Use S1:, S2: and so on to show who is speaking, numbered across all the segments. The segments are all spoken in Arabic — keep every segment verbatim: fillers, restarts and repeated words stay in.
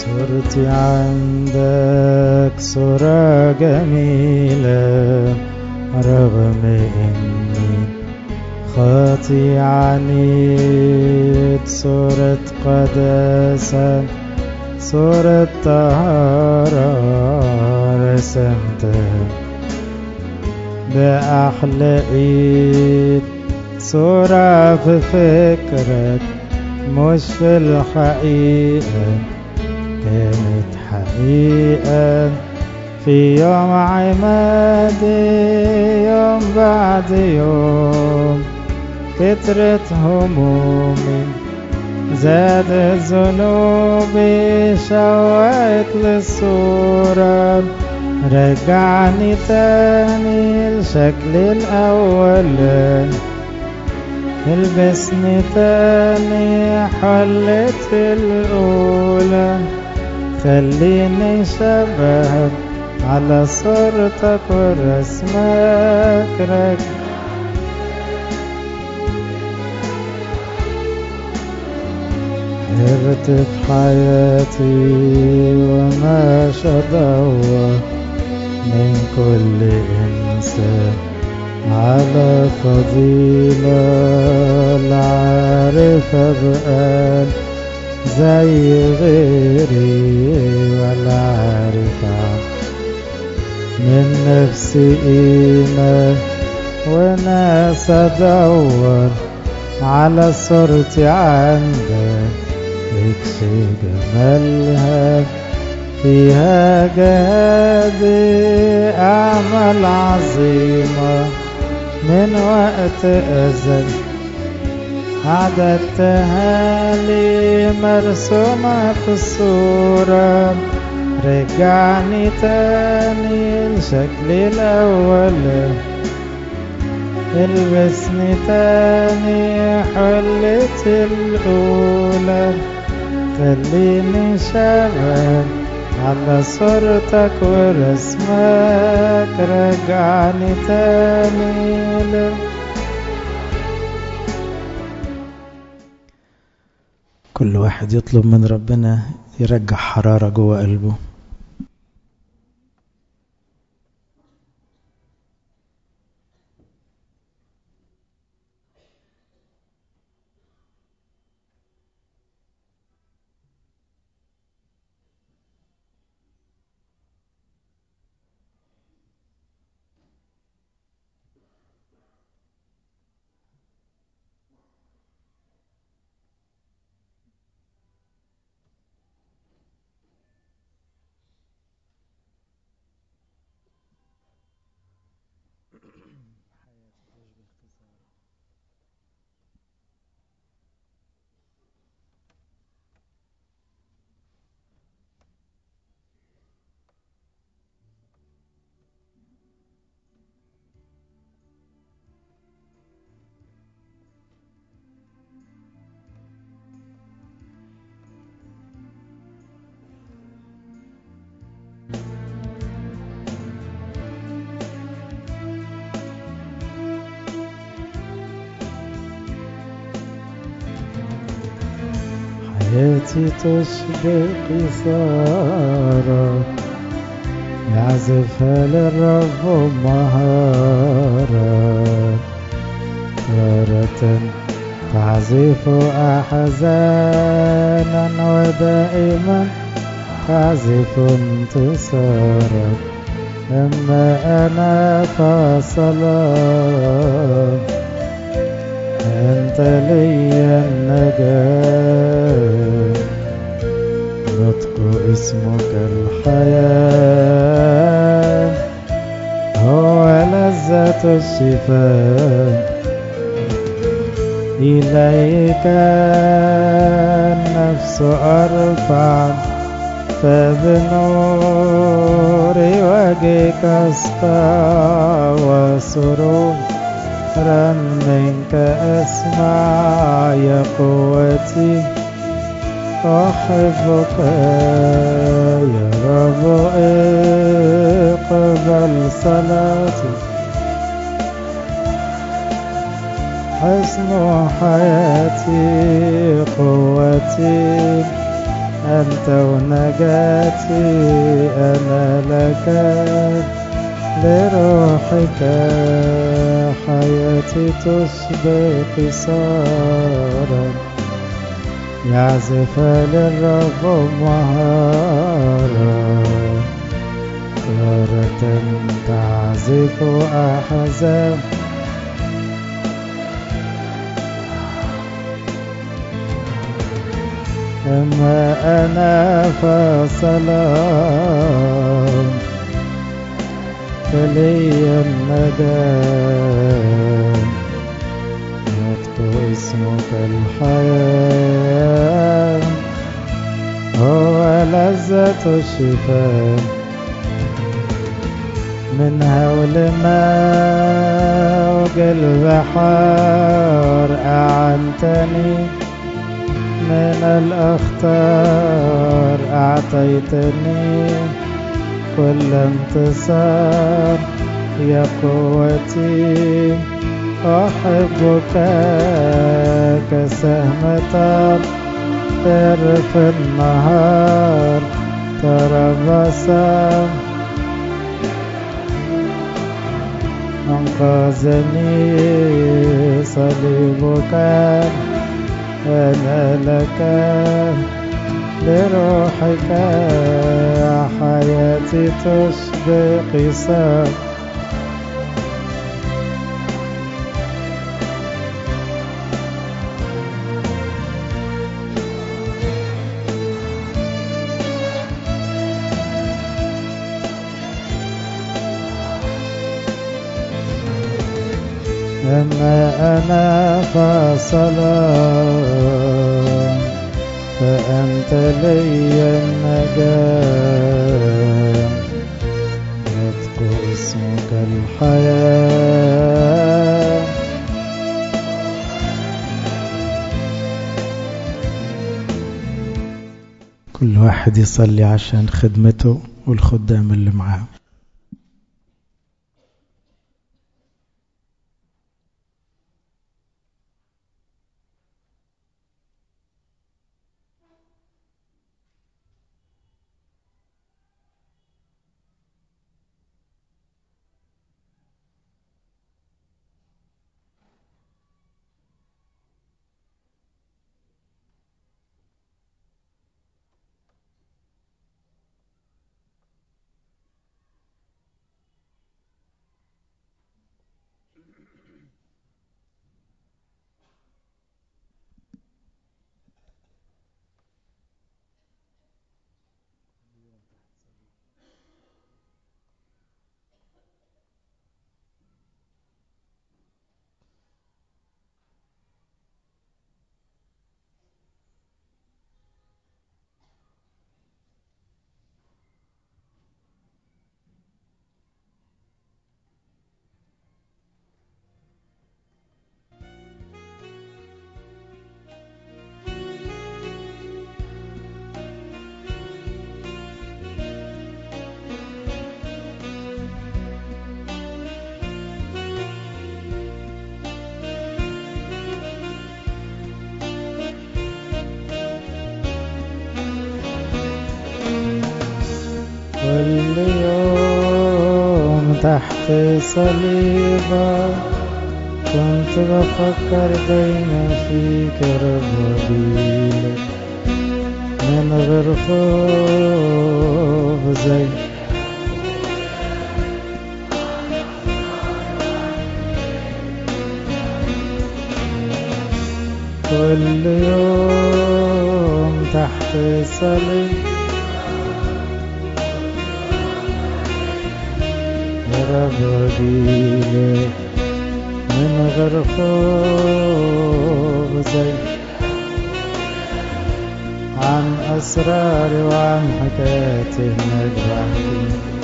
S1: صورتي عندك صورة جميلة رغم إني خاطي عنيد، صورة قداسة صورة طهارة رسمتها بأحلى إيد، صورة في فكرك مش في الحقيقة، كانت حقيقة في يوم عمادي يوم بعد يوم. كترت همومي زادت ذنوبي شوقت للصورة، رجعني تاني لشكلي الأول، البسني تاني حلتي الأولى، خليني شبهك على صورتك ورسمك رجع. حرت في حياتي وماش أدور من كل إنسان على فضيلة، لا عارف أبقى زي غيري ولا عارف من نفسي قيمة، وناس أدور على صورتي عندك يكشي جمالها، فيها جهادي أعمال عظيمة من وقت أزل عددتها لي مرسومة في الصورة، رجعني تاني لشكلي الأول، البسني تاني حلتي الأولى، خليني شبهك على صورتك ورسمك، رجعني تاني ل... كل واحد يطلب من ربنا يرجع حرارة جوه قلبه. حياتي تشبه قصارى يعزفها للرب مهارة، تارة تعزف أحزانا ودائما تعزف انتصارا، أما أنا فصلاة أنت لي النجاة، نطق اسمك الحياة هو لذة الشفاء، إليك النفس أرفع فبنور وجهك أسطع، وسرورا منك أسمع يا قوتي أحبك يا رب، اقبل صلاتي حسن حياتي قوتي أنت ونجاتي أنا لك، لروحك حياتي تشبه قصارا، يعزف للرب مهارا، تارة تعزف أحزان. أما أنا فسلام، فلي الندى، نطق اسمك الحياة، هو لذة الشفاء. من هول موج البحار أعنتني، من الأخطار أعطيتني كل انتصار. يا قوتي أحبك كسهم طائر في النهار، تربص أنقذني صليبك، أنا لك، لروحك حياتي تشبه قصار. أما أنا فسلام، فأنت لي النجاة، نطق اسمك الحياة. كل واحد يصلي عشان خدمته والخدام اللي معاه. كل يوم تحت صليبك كنت بفكر دايما فيك يا رب، وأجيلك من غير خوف زي كل يوم تحت صليبك يا رب، وأجيلك من غير خوف زي عن أسراري وعن حكاياتي إنك بحكي.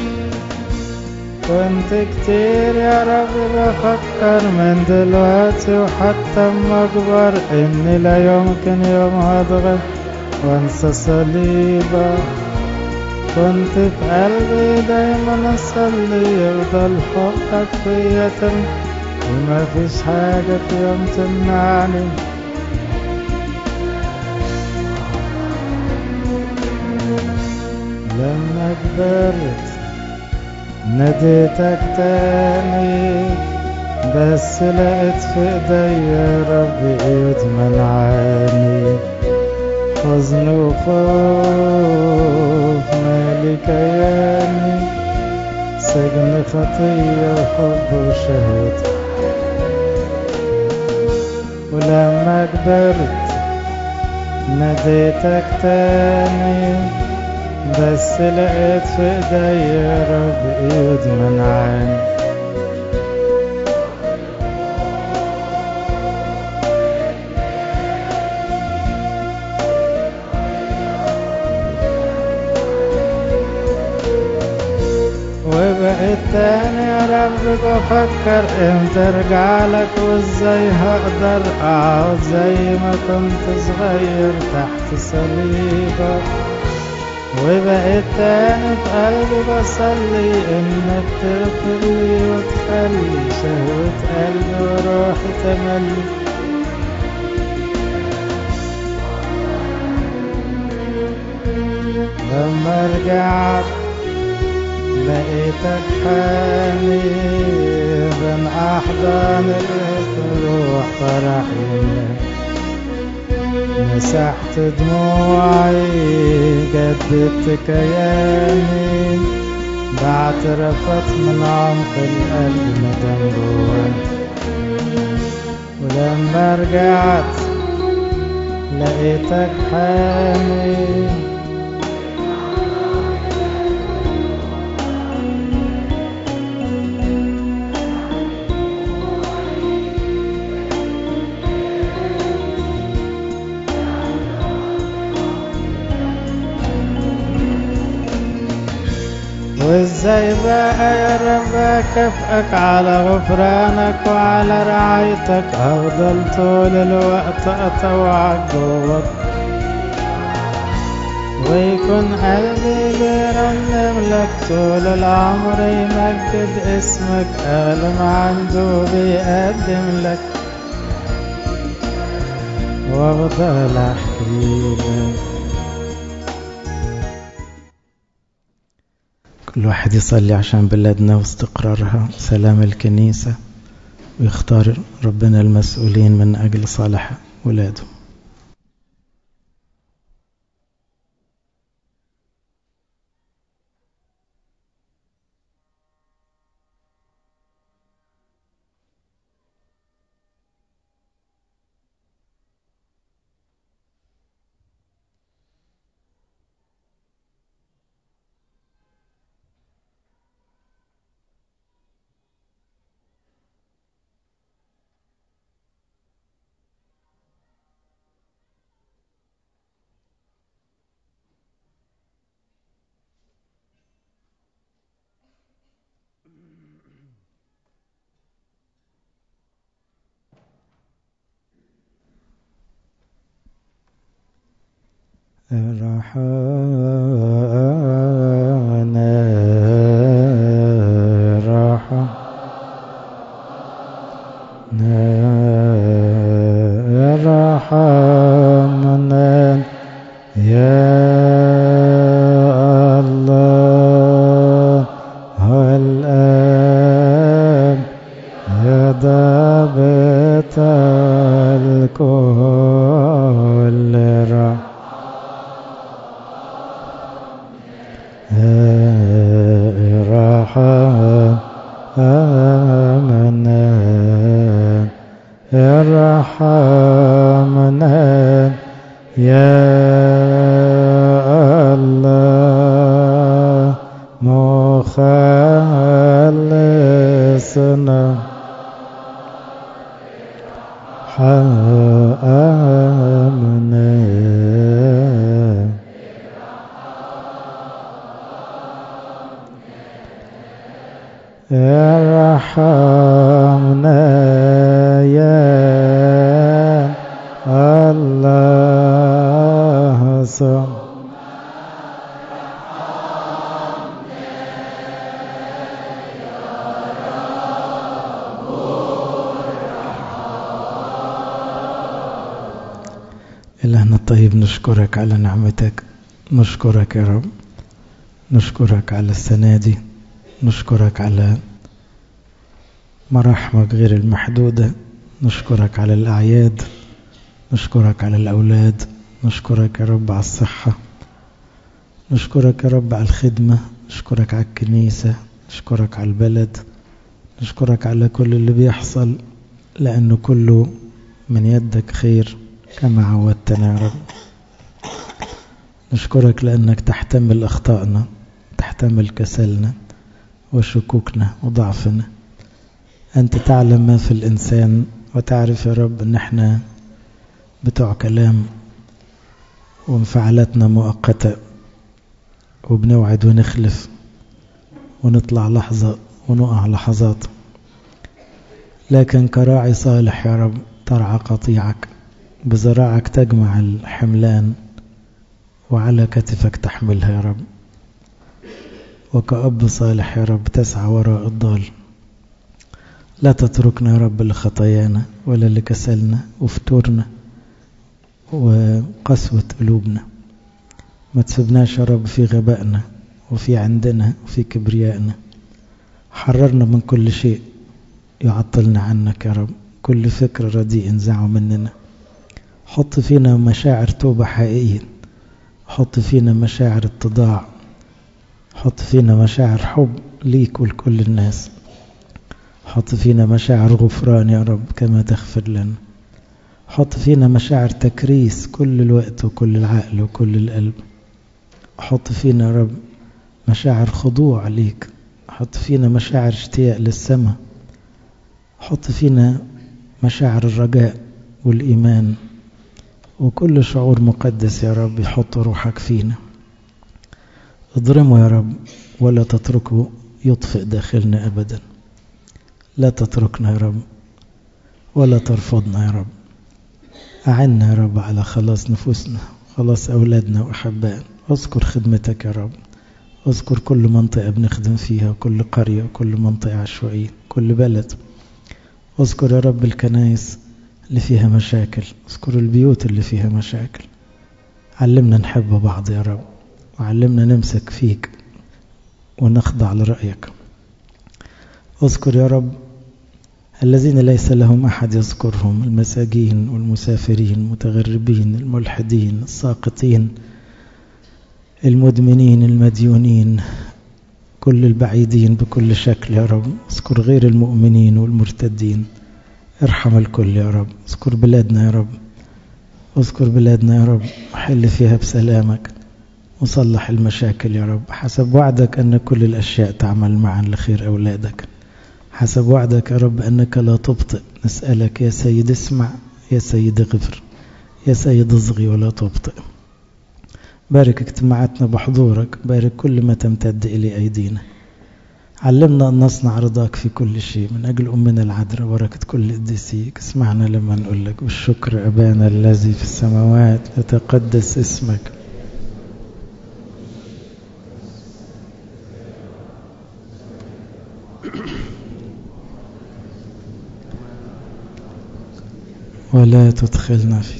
S1: كنت كتير يا رب بفكر من دلوقتي وحتى اما اكبر اني لا يمكن يوم هضغط وانسى صليبك. كنت في قلبي دايما اصلي يفضل حبك فيا تم، وما فيش حاجة في يوم تمنعني. لما كبرت ناديتك تاني، بس لقيت في ايديا ربي ايد منعاني. حزن وخوف مالي كياني، سجن خطية وحب وشهوة. ولما كبرت ناديتك تاني، بس لقيت في ايديا رب ايد منعاني. وبقيت تاني يا رب بفكر امتى ارجع لك، وازاي هقدر اقعد زي ما كنت صغير تحت صليبك. وبقيت تاني في قلبي بصلي انك تغفر لي وتخلي شهوة قلبي وروحي تملي. لما رجعت لقيتك حامي بين احضان الروح فرحي، مسحت دموعي جددت كياني، باعترافات من عمق القلب ندم جواي. ولما رجعت لقيتك حامي وازاي بقى يا رب اكافئك على غفرانك وعلى رعايتك، افضل طول الوقت اطوعك جواك، ويكون قلبي بيرنم لك طول العمر يمجد اسمك، اغلى ما عنده بيقدم لك وافضل احكي لك. كل واحد يصلي عشان بلادنا واستقرارها وسلام الكنيسة، ويختار ربنا المسؤولين من أجل صالح ولاده. رحانا رحانا رحمنا يا الله الآن يا ضابط الكل رحمنا ارحمنا يا الله مخلصنا ارحمنا ارحمنا يا الله صم إلهنا الطيب، نشكرك على نعمتك، نشكرك يا رب نشكرك على السنة دي، نشكرك على مراحمك غير المحدودة، نشكرك على الأعياد، نشكرك على الأولاد، نشكرك يا رب على الصحة، نشكرك يا رب على الخدمة، نشكرك على الكنيسة، نشكرك على البلد، نشكرك على كل اللي بيحصل، لأنه كله من يدك خير كما عودتنا يا رب. نشكرك لأنك تحتمل أخطائنا، تحتمل كسلنا وشكوكنا وضعفنا. أنت تعلم ما في الإنسان، وتعرف يا رب أن احنا بتوع كلام وانفعالاتنا مؤقتة، وبنوعد ونخلف ونطلع لحظة ونقع لحظات، لكن كراعي صالح يا رب ترعى قطيعك، بذراعك تجمع الحملان وعلى كتفك تحملها يا رب. وكأب صالح يا رب تسعى وراء الضال. لا تتركنا يا رب لخطايانا ولا لكسلنا وفتورنا وقسوة قلوبنا. ما تسيبناش يا رب في غبائنا وفي عندنا وفي كبريائنا. حررنا من كل شيء يعطلنا عنك يا رب، كل فكر رديء انزعه مننا. حط فينا مشاعر توبة حقيقية، حط فينا مشاعر اتضاع، حط فينا مشاعر حب ليك ولكل الناس، حط فينا مشاعر غفران يا رب كما تغفر لنا. حط فينا مشاعر تكريس كل الوقت وكل العقل وكل القلب. حط فينا يا رب مشاعر خضوع ليك، حط فينا مشاعر اشتياق للسماء، حط فينا مشاعر الرجاء والإيمان وكل شعور مقدس يا رب يحط روحك فينا. اضرمه يا رب ولا تتركه يطفئ داخلنا أبدا. لا تتركنا يا رب ولا ترفضنا يا رب. أعنا يا رب على خلاص نفوسنا، خلاص أولادنا وأحبائنا. اذكر خدمتك يا رب، اذكر كل منطقة بنخدم فيها، كل قرية وكل منطقة عشوائية، كل بلد. اذكر يا رب الكنائس اللي فيها مشاكل، اذكر البيوت اللي فيها مشاكل. علمنا نحب بعض يا رب، وعلمنا نمسك فيك ونخضع لرأيك. اذكر يا رب الذين ليس لهم أحد يذكرهم، المساجين والمسافرين المتغربين الملحدين الساقطين المدمنين المديونين، كل البعيدين بكل شكل يا رب. اذكر غير المؤمنين والمرتدين، ارحم الكل يا رب. اذكر بلادنا يا رب، اذكر بلادنا يا رب، حل فيها بسلامك وصلح المشاكل يا رب، حسب وعدك أن كل الأشياء تعمل معا لخير أولادك. حسب وعدك يا رب أنك لا تبطئ. نسألك يا سيد اسمع، يا سيد اغفر، يا سيد اصغي ولا تبطئ. بارك اجتماعاتنا بحضورك، بارك كل ما تمتد إلي أيدينا. علمنا أن نصنع رضاك في كل شيء من أجل أمنا العذراء، بركة كل قديسيك. اسمعنا لما نقول لك بالشكر أبانا الذي في السماوات، يتقدس اسمك. ولا تدخلنا في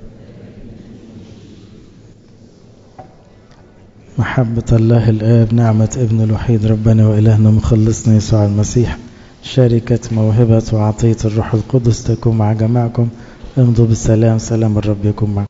S1: محبة الله الآب، نعمة ابن الوحيد ربنا وإلهنا مخلصنا يسوع المسيح، شركة موهبة وعطية الروح القدس تكون مع جميعكم. امضوا بالسلام، سلام الرب يكون معكم.